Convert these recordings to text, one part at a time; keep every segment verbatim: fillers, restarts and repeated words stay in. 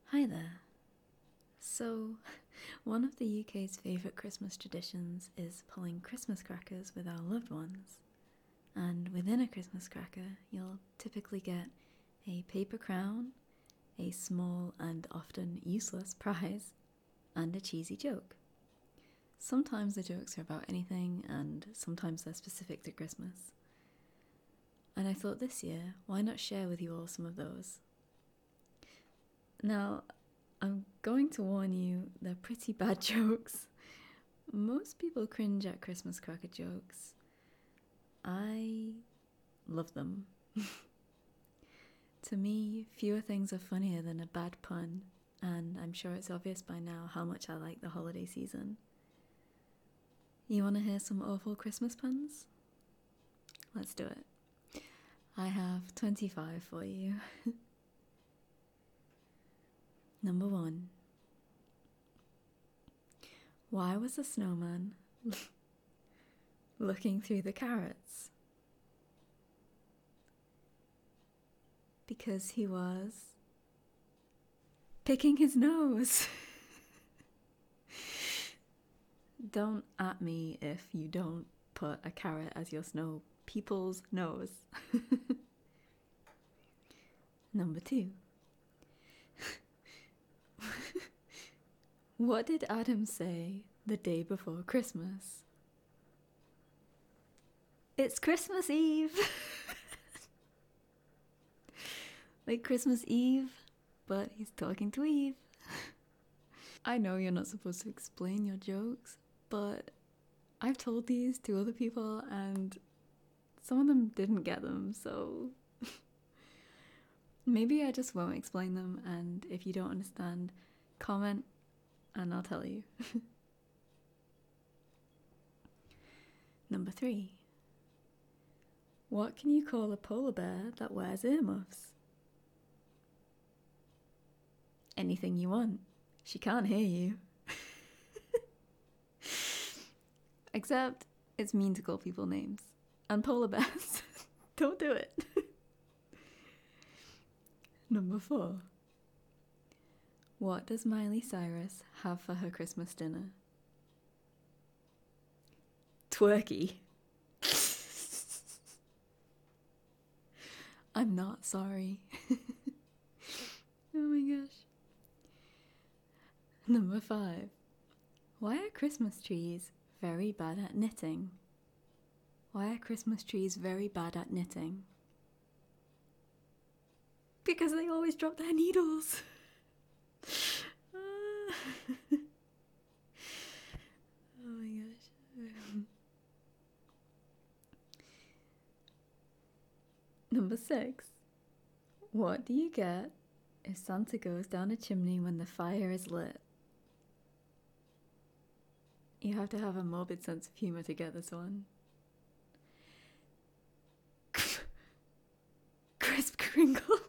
Hi there. So, one of the U K's favourite Christmas traditions is pulling Christmas crackers with our loved ones. And within a Christmas cracker, you'll typically get a paper crown, a small and often useless prize, and a cheesy joke. Sometimes the jokes are about anything, and sometimes they're specific to Christmas. And I thought this year, why not share with you all some of those? Now, I'm going to warn you, they're pretty bad jokes. Most people cringe at Christmas cracker jokes. I love them. To me, fewer things are funnier than a bad pun, and I'm sure it's obvious by now how much I like the holiday season. You want to hear some awful Christmas puns? Let's do it. I have twenty-five for you. Number one. Why was the snowman looking through the carrots? Because he was picking his nose. Don't at me if you don't put a carrot as your snow people's nose. Number two. What did Adam say the day before Christmas? It's Christmas Eve! Like Christmas Eve, but he's talking to Eve. I know you're not supposed to explain your jokes, but I've told these to other people and some of them didn't get them, so maybe I just won't explain them, and if you don't understand, comment and I'll tell you. Number three. What can you call a polar bear that wears earmuffs? Anything you want. She can't hear you. Except it's mean to call people names. And polar bears. Don't do it. Number four. What does Miley Cyrus have for her Christmas dinner? Twerky. I'm not sorry. Oh my gosh. Number five. Why are Christmas trees very bad at knitting? Why are Christmas trees very bad at knitting? Because they always drop their needles. Oh my gosh. Number six. What do you get if Santa goes down a chimney when the fire is lit? You have to have a morbid sense of humour to get this one. Crisp Kringle.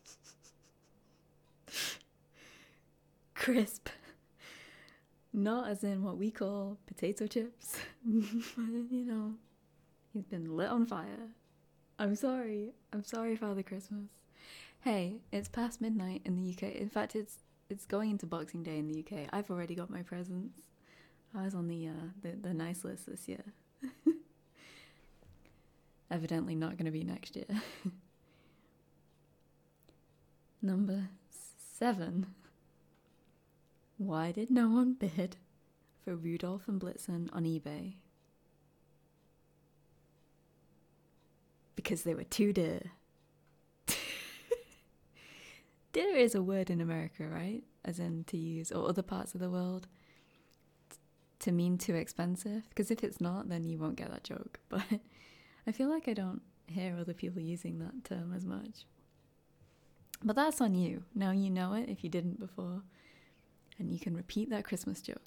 Crisp. Not as in what we call potato chips. You know, he's been lit on fire. I'm sorry. I'm sorry, Father Christmas. Hey, it's past midnight in the U K. In fact, it's it's going into Boxing Day in the U K. I've already got my presents. I was on the uh, the, the nice list this year. Evidently not going to be next year. Number seven. Why did no one bid for Rudolph and Blitzen on eBay? Because they were too dear. Dear is a word in America, right? As in to use, or other parts of the world, to mean too expensive. Because if it's not, then you won't get that joke. But I feel like I don't hear other people using that term as much. But that's on you. Now you know it if you didn't before. And you can repeat that Christmas joke.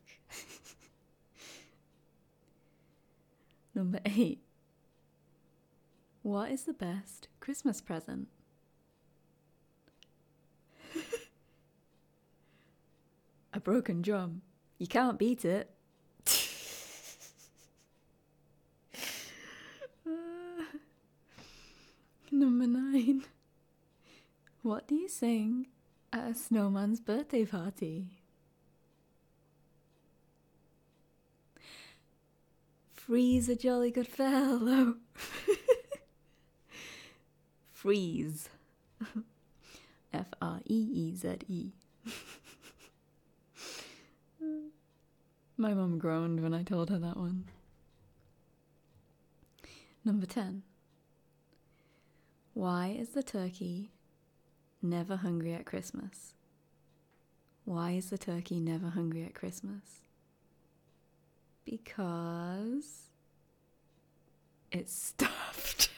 Number eight. What is the best Christmas present? A broken drum. You can't beat it. uh, number nine. What do you sing at a snowman's birthday party? Freeze a jolly good fellow. Freeze. F R E E Z E. My mum groaned when I told her that one. Number ten. Why is the turkey never hungry at Christmas? Why is the turkey never hungry at Christmas? Because it's stuffed.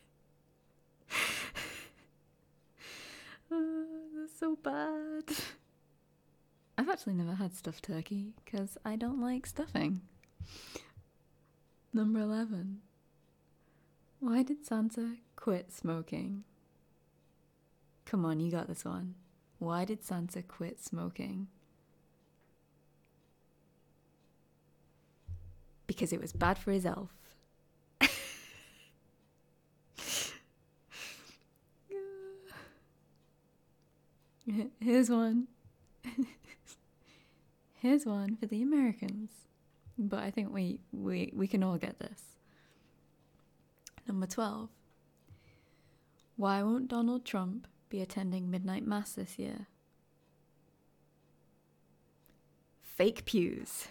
Oh, that's so bad. I've actually never had stuffed turkey because I don't like stuffing. Number eleven. Why did Santa quit smoking? Come on, you got this one. Why did Santa quit smoking? Because it was bad for his health. Here's one. Here's one for the Americans. But I think we, we, we can all get this. Number twelve. Why won't Donald Trump be attending midnight mass this year? Fake pews.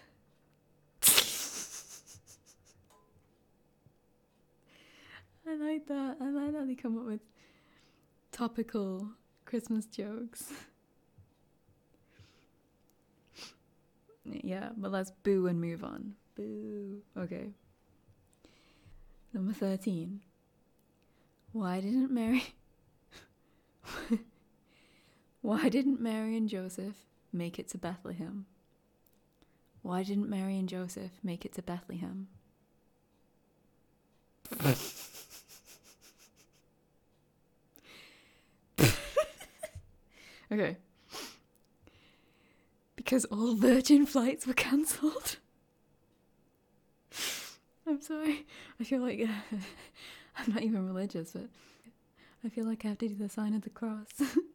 I like that. I like that they come up with topical Christmas jokes. Yeah, but let's boo and move on. Boo. Okay. Number thirteen. Why didn't Mary... Why didn't Mary and Joseph make it to Bethlehem? Why didn't Mary and Joseph make it to Bethlehem? Okay. Because all Virgin flights were cancelled. I'm sorry. I feel like uh, I'm not even religious, but I feel like I have to do the sign of the cross.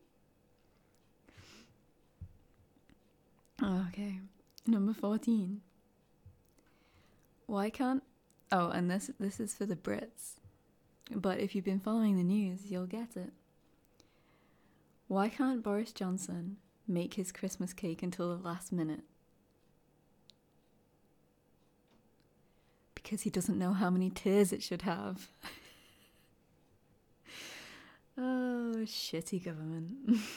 Okay. Number fourteen. Why can't... Oh, and this this is for the Brits. But if you've been following the news, you'll get it. Why can't Boris Johnson make his Christmas cake until the last minute? Because he doesn't know how many tiers it should have. Oh, shitty government.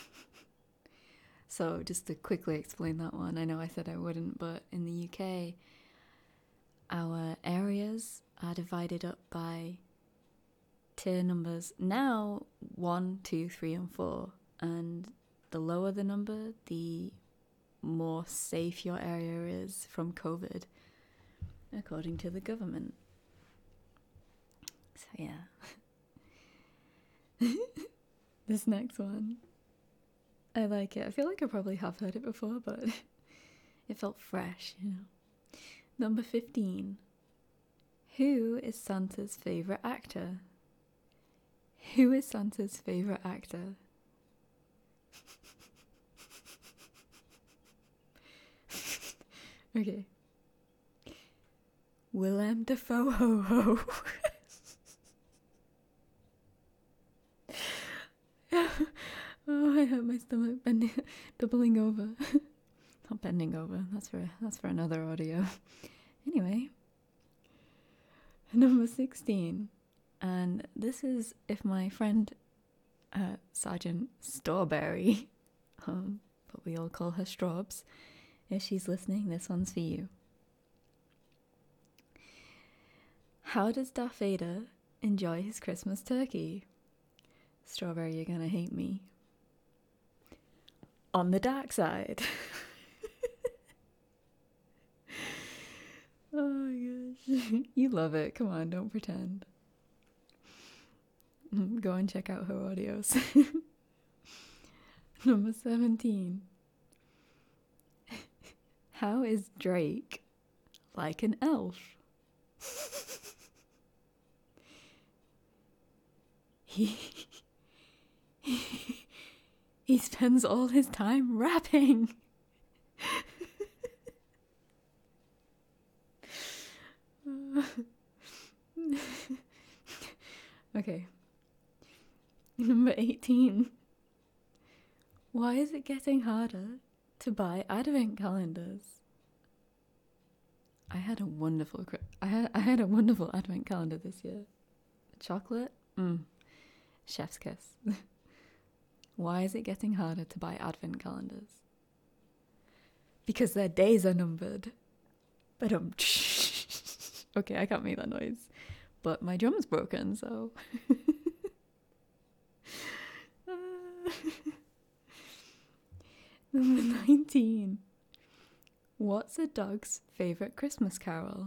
So, just to quickly explain that one, I know I said I wouldn't, but in the U K, our areas are divided up by tier numbers. Now, one, two, three, and four. And the lower the number, the more safe your area is from COVID, according to the government. So yeah. This next one, I like it. I feel like I probably have heard it before, but it felt fresh, you know. Number fifteen. Who is Santa's favourite actor? Who is Santa's favourite actor? Okay. Willem Dafoe ho ho. Oh, I hurt my stomach bending, doubling over. Not bending over. That's for that's for another audio. Anyway, number sixteen, and this is if my friend uh, Sergeant Strawberry, um, but we all call her Straubs. If she's listening, this one's for you. How does Darth Vader enjoy his Christmas turkey? Strawberry, you're gonna hate me. On the dark side. Oh my gosh. You love it. Come on, don't pretend. Go and check out her audios. Number seventeen. How is Drake like an elf? he, he He spends all his time rapping. Okay. Number eighteen. Why is it getting harder to buy advent calendars? I had a wonderful I had I had a wonderful advent calendar this year. Chocolate? Mm. Chef's kiss. Why is it getting harder to buy advent calendars? Because their days are numbered. But um okay, I can't make that noise. But my drum's broken, so Number nineteen. What's a dog's favourite Christmas carol?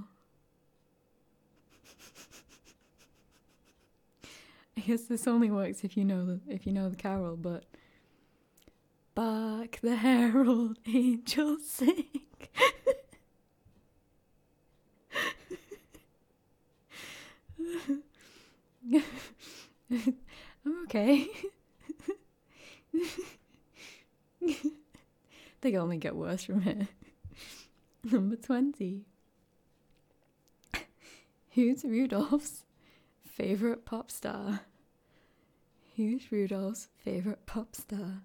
I guess this only works if you know the if you know the carol, but Bark the herald angels sing. I'm okay. They can only get worse from here. Number twenty. Who's Rudolph's favourite pop star? Who's Rudolph's favourite pop star?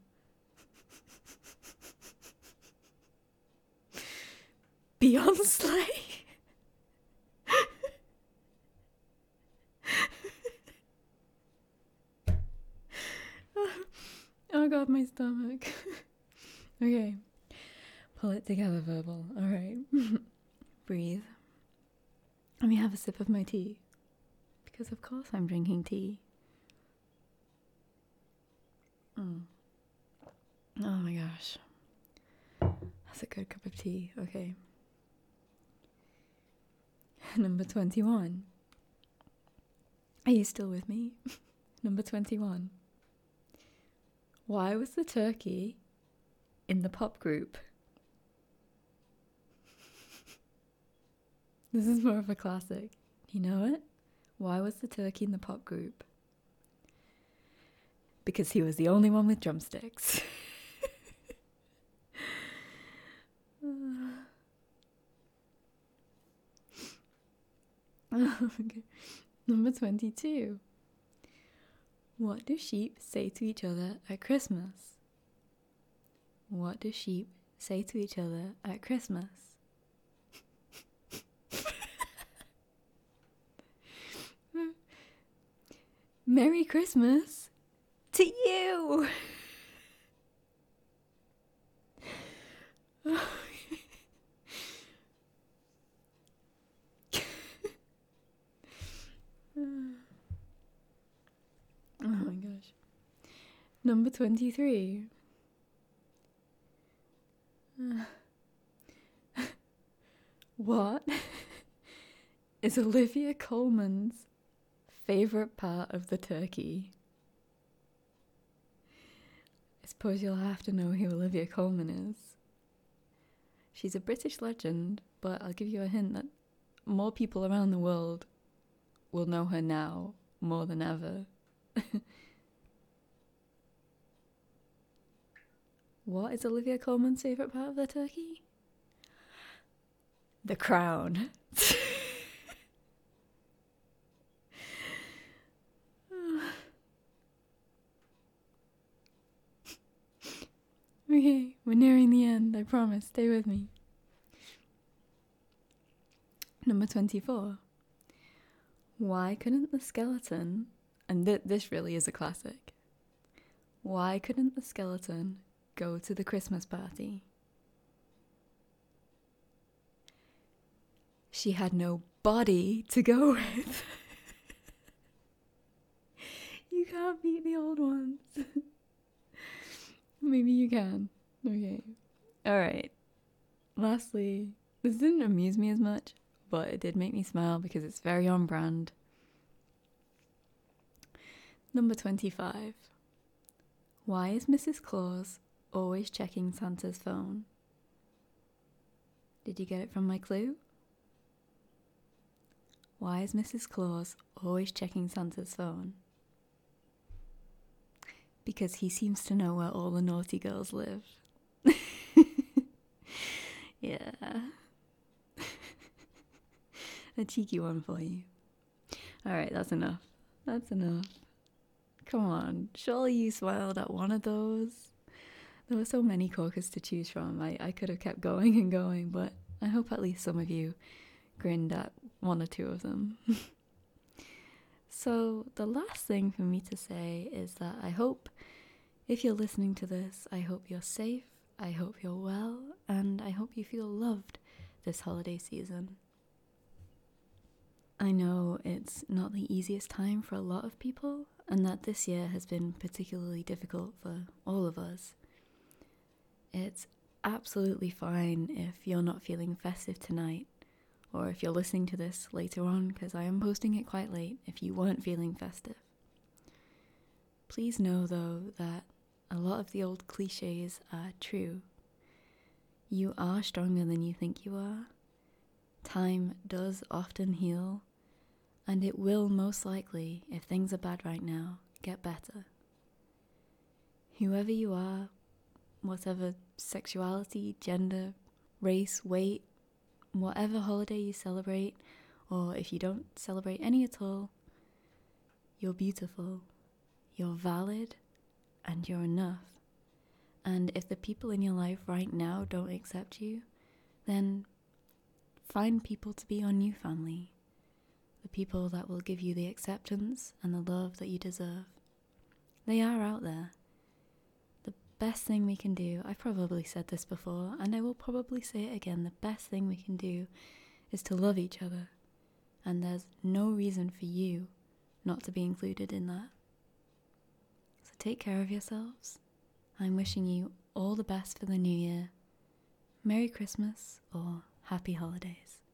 Beyonce. Oh god, my stomach. Okay. Pull it together, verbal. Alright. Breathe. Let me have a sip of my tea. Because of course I'm drinking tea. Mm. Oh my gosh. That's a good cup of tea. Okay. Number twenty-one. Are you still with me? Number twenty-one. Why was the turkey in the pop group? This is more of a classic. You know it? Why was the turkey in the pop group? Because he was the only one with drumsticks. Okay. Number twenty-two. What do sheep say to each other at Christmas? What do sheep say to each other at Christmas? Merry Christmas to you! Oh my gosh. Number twenty-three. Uh, what is Olivia Colman's favourite part of the turkey? I suppose you'll have to know who Olivia Colman is. She's a British legend, but I'll give you a hint that more people around the world will know her now more than ever. What is Olivia Colman's favourite part of the turkey? The crown. Okay, we're nearing the end, I promise. Stay with me. Number twenty-four. Why couldn't the skeleton, and th- this really is a classic, why couldn't the skeleton go to the Christmas party? She had no body to go with. You can't beat the old ones. Maybe you can. Okay. Alright. Lastly, this didn't amuse me as much, but it did make me smile because it's very on brand. Number twenty-five. Why is Missus Claus always checking Santa's phone? Did you get it from my clue? Why is Missus Claus always checking Santa's phone? because he seems to know where all the naughty girls live. Yeah. A cheeky one for you. Alright, that's enough. That's enough. Come on, surely you smiled at one of those. There were so many corkers to choose from. I, I could have kept going and going, but I hope at least some of you grinned at one or two of them. So the last thing for me to say is that I hope, if you're listening to this, I hope you're safe, I hope you're well, and I hope you feel loved this holiday season. I know it's not the easiest time for a lot of people, and that this year has been particularly difficult for all of us. It's absolutely fine if you're not feeling festive tonight, or if you're listening to this later on, because I am posting it quite late, if you weren't feeling festive. Please know, though, that a lot of the old cliches are true. You are stronger than you think you are. Time does often heal, and it will most likely, if things are bad right now, get better. Whoever you are, whatever sexuality, gender, race, weight, whatever holiday you celebrate, or if you don't celebrate any at all, you're beautiful, you're valid, and you're enough. And if the people in your life right now don't accept you, then find people to be your new family. The people that will give you the acceptance and the love that you deserve. They are out there. The best thing we can do, I've probably said this before, and I will probably say it again, the best thing we can do is to love each other. And there's no reason for you not to be included in that. So take care of yourselves. I'm wishing you all the best for the new year. Merry Christmas or Happy Holidays.